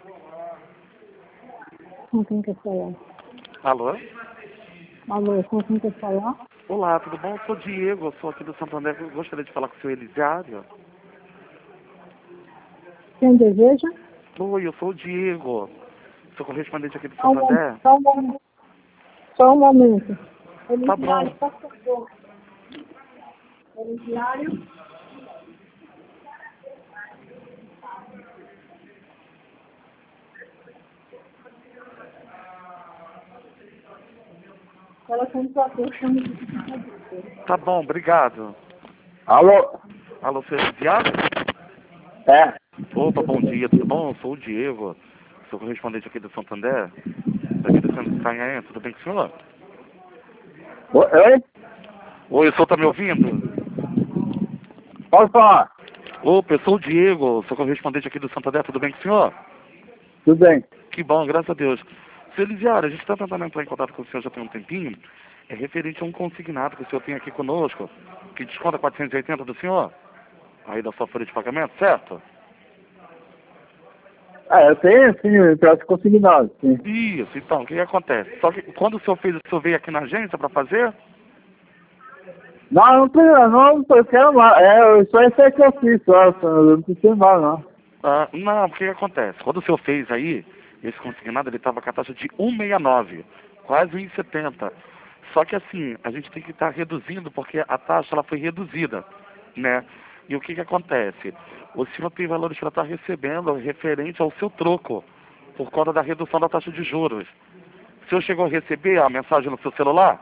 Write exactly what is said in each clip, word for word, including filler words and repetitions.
Com quem quer falar? Alô? Alô, com quem quer falar? Olá, tudo bom? Eu sou o Diego, eu sou aqui do Santander. Eu gostaria de falar com o senhor Elisiário. Quem deseja? Oi, eu sou o Diego. Sou correspondente aqui do Só um, mo- Santander. só um momento. Só um momento. Tá bom. Elisiário, por favor. Elisiário. Telefone para você. Tá bom, obrigado. Alô? Alô, senhor Elisiário? É? Opa, bom dia, tudo bom? Eu sou o Diego. Sou correspondente aqui do Santander. Daqui do Centro de Itanhaém, tudo bem com o senhor? Oi? Oi, o senhor tá me ouvindo? Pode falar. Opa, eu sou o Diego, sou correspondente aqui do Santander, tudo bem com o senhor? Tudo bem. Que bom, graças a Deus. Senhor Elisiário, a gente está tentando entrar em contato com o senhor já tem um tempinho. É referente a um consignado que o senhor tem aqui conosco, que desconta quatrocentos e oitenta do senhor, aí da sua folha de pagamento, certo? Ah, eu tenho sim, o prazo consignado, sim. Isso, então, o que, que acontece? Só que quando o senhor fez, o senhor veio aqui na agência para fazer? Não, não precisa, não, eu quero mais. É, só esse aí que eu fiz, só, eu não preciso mais, não. Ah, não, o que, que acontece? Quando o senhor fez aí, esse consignado, ele estava com a taxa de um vírgula sessenta e nove, quase um vírgula setenta. Só que assim, a gente tem que estar reduzindo, porque a taxa ela foi reduzida, né? E o que, que acontece? O senhor tem valores para estar recebendo referente ao seu troco, por conta da redução da taxa de juros. O senhor chegou a receber a mensagem no seu celular?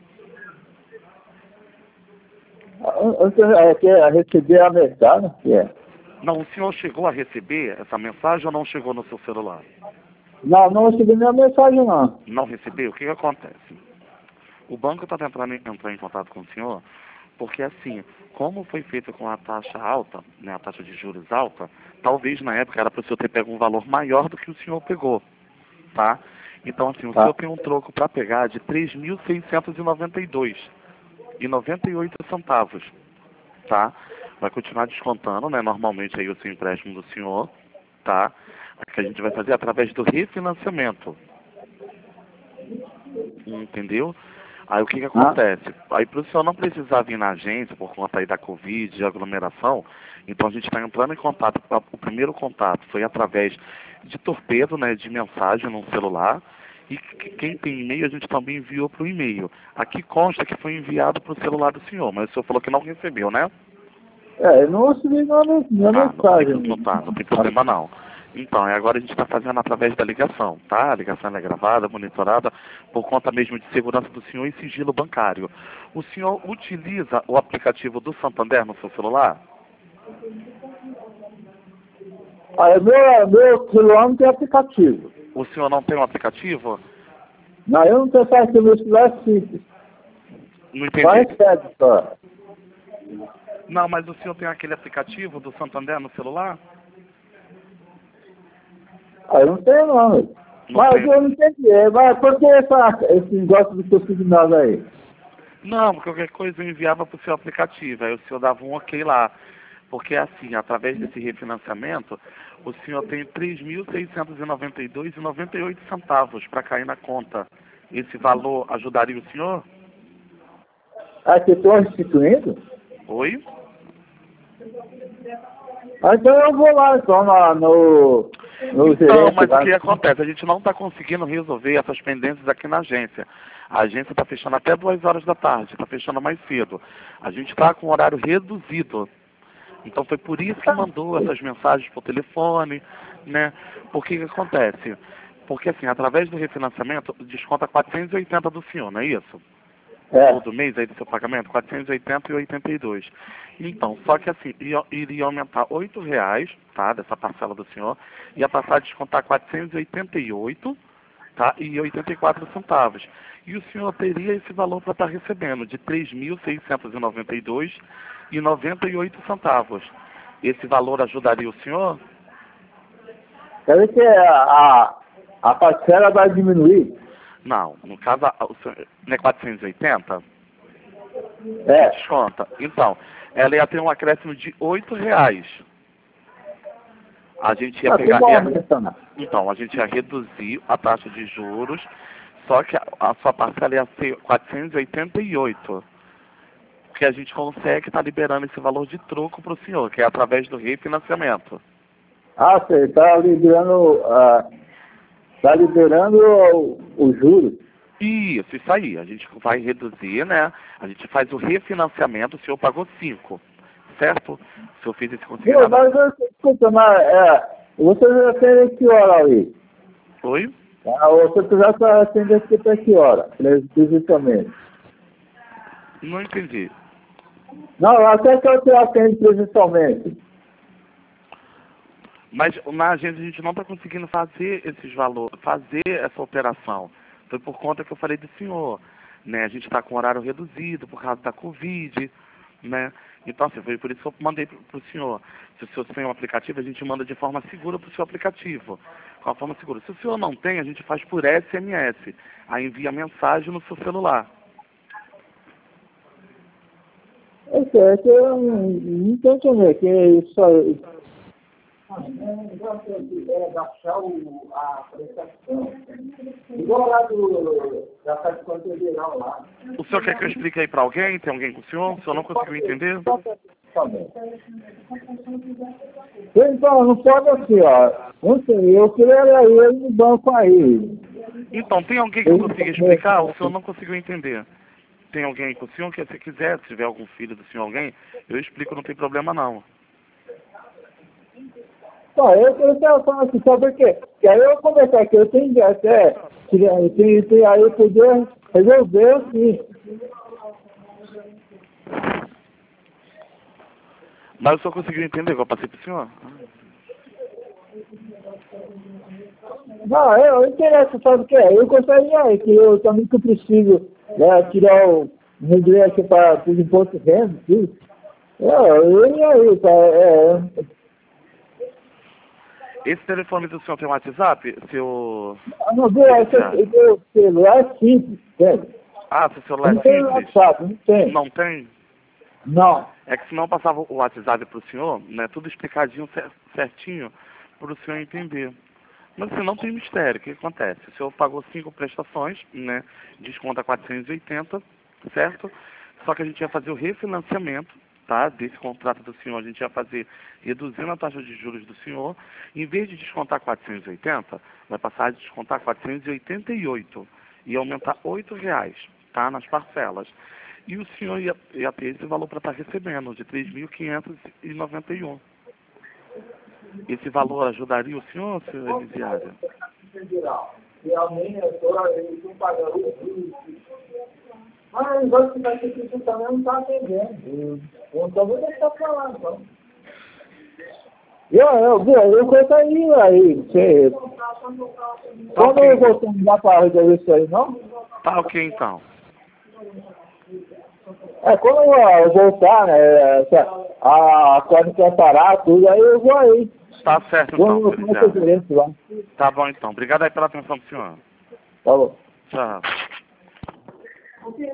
Eu, eu, é, quer receber a mensagem? Que é? Não, o senhor chegou a receber essa mensagem ou não chegou no seu celular? Não, não recebi nenhuma mensagem, não. Não recebeu? O que, que acontece? O banco está tentando entrar em contato com o senhor, porque assim, como foi feito com a taxa alta, né, a taxa de juros alta, talvez na época era para o senhor ter pego um valor maior do que o senhor pegou, tá? Então assim, o Tá. senhor tem um troco para pegar de três mil seiscentos e noventa e dois e noventa e oito centavos, tá? Vai continuar descontando, né, normalmente aí o seu empréstimo do senhor, tá? Que a gente vai fazer através do refinanciamento, entendeu? Aí o que que acontece? Aí para o senhor não precisar vir na agência por conta aí da Covid, de aglomeração, então a gente está entrando em contato, o primeiro contato foi através de torpedo, né, de mensagem no celular, e que- quem tem e-mail a gente também enviou para o e-mail. Aqui consta que foi enviado para o celular do senhor, mas o senhor falou que não recebeu, né? É, eu não recebi nenhuma, nenhuma Ah, não tem, mensagem. não tá, não tem problema não. Então, e agora a gente está fazendo através da ligação, tá? A ligação é gravada, monitorada, por conta mesmo de segurança do senhor e sigilo bancário. O senhor utiliza o aplicativo do Santander no seu celular? Ah, meu, meu celular não tem aplicativo. O senhor não tem um aplicativo? Não, eu não tenho aplicativo, meu celular é simples. Não Só entendi. recebe, só. Não, mas o senhor tem aquele aplicativo do Santander no celular? Ah, eu não tenho não. Não Mas tem. eu não entendi. É, mas por que essa, esse negócio do seu signal aí? Não, porque qualquer coisa eu enviava para o seu aplicativo, aí o senhor dava um ok lá. Porque assim, através desse refinanciamento, o senhor tem três mil seiscentos e noventa e dois reais e noventa e oito centavos para cair na conta. Esse valor ajudaria o senhor? Ah, você está restituindo? Oi? Ah, então eu vou lá, então, na, no, no Então, gerente mas lá. o que acontece? A gente não está conseguindo resolver essas pendências aqui na agência. A agência está fechando até duas horas da tarde, está fechando mais cedo. A gente está com um horário reduzido. Então foi por isso que mandou essas mensagens por telefone, né? Por que que acontece? Porque assim, através do refinanciamento, desconta quatrocentos e oitenta do senhor, não é isso? É. Todo mês aí do seu pagamento, quatrocentos e oitenta e oitenta e dois. Então, só que assim, ia, iria aumentar oito reais, tá? Dessa parcela do senhor, ia passar a descontar quatrocentos e oitenta e oito, tá? E oitenta e quatro centavos. E o senhor teria esse valor para estar recebendo de três mil seiscentos e noventa e dois reais e noventa e oito centavos. Esse valor ajudaria o senhor? Quer dizer que a, a, a parcela vai diminuir? Não, no caso, a- o senhor, não é quatrocentos e oitenta? É. Desconta. Então, ela ia ter um acréscimo de oito reais. A gente ia Ah, pegar... tudo ia- aumentando. Então, a gente ia reduzir a taxa de juros, só que a, a sua parcela ia ser quatrocentos e oitenta e oito. Porque a gente consegue estar liberando esse valor de troco para o senhor, que é através do refinanciamento. Ah, você está liberando, ah, tá liberando o, o juros. Isso, isso aí. A gente vai reduzir, né? A gente faz o refinanciamento, o senhor pagou cinco, certo? O senhor fez esse Viu, consignado. mas, eu- escuta, mas é, você já tem que hora aí? Oi? Ah, você já está atendendo aqui até que hora, presencialmente? Não entendi. Não, até que eu te atendo presencialmente. Mas na agência a gente não está conseguindo fazer esses valores, fazer essa operação. Foi por conta que eu falei do senhor, né? A gente está com horário reduzido por causa da Covid, né? Então, assim, foi por isso que eu mandei para o senhor. Se o senhor tem um aplicativo, a gente manda de forma segura para o seu aplicativo. Com a forma segura. Se o senhor não tem, a gente faz por S M S. Aí envia mensagem no seu celular. É que, é que eu não não estou entendendo, que isso aí... É baixar o, a prestação. Igual lá do, da Caixa Federal lá. O senhor quer que eu explique aí para alguém? Tem alguém com o senhor? O senhor não conseguiu entender? Então, não pode assim, ó. Não sei, eu queria ir no banco aí. Então, tem alguém que consiga explicar? O senhor não conseguiu entender. Tem alguém com o senhor que, se quiser, se tiver algum filho do senhor, alguém, eu explico, não tem problema não. Não, eu eu estava falando assim, sabe por quê? Porque aí eu conversar aqui, eu tenho que até, eu tenho, tenho, aí eu poder resolver assim. Mas o senhor conseguiu entender que eu passei pro senhor? Não, eu, eu interessa, sabe o quê? Eu gostaria aí, que eu também que eu preciso né, tirar o regresso para os impostos de renda, tudo. É, eu ia aí, tá, é, Esse telefone do senhor tem um WhatsApp? Seu... não, viu, esse meu celular é simples, entende? Ah, seu celular Não é tem simples? WhatsApp, não tem. Não tem? Não. É que senão eu passava o WhatsApp pro senhor, né? Tudo explicadinho, cer- certinho, pro senhor entender. Mas assim, não tem mistério. O que acontece? O senhor pagou cinco prestações, né? Desconta quatrocentos e oitenta, certo? Só que a gente ia fazer o refinanciamento, tá? Desse contrato do senhor, a gente ia fazer reduzindo a taxa de juros do senhor. Em vez de descontar quatrocentos e oitenta, vai passar a descontar quatrocentos e oitenta e oito e aumentar oito reais, tá? Nas parcelas. E o senhor ia, ia ter esse valor para estar recebendo, de três mil quinhentos e noventa e um. Esse valor ajudaria o senhor, senhor Elisiário? Realmente, eles não pagaram o juros. Mas os outros que vai ter que também não está atendendo. Então vou deixar pra lá, então. Eu, eu, eu, eu gostaria aí, você... Quando eu vou terminar para resolver isso aí, não? Tá ok, então. É, quando eu voltar, né, essa- a quando quer parar, tudo, aí eu vou aí. Tá certo, então, Vou senhor no meu Elisiário. gerente lá. Tá bom, então. Obrigado aí pela atenção do senhor. Tá bom. Tchau.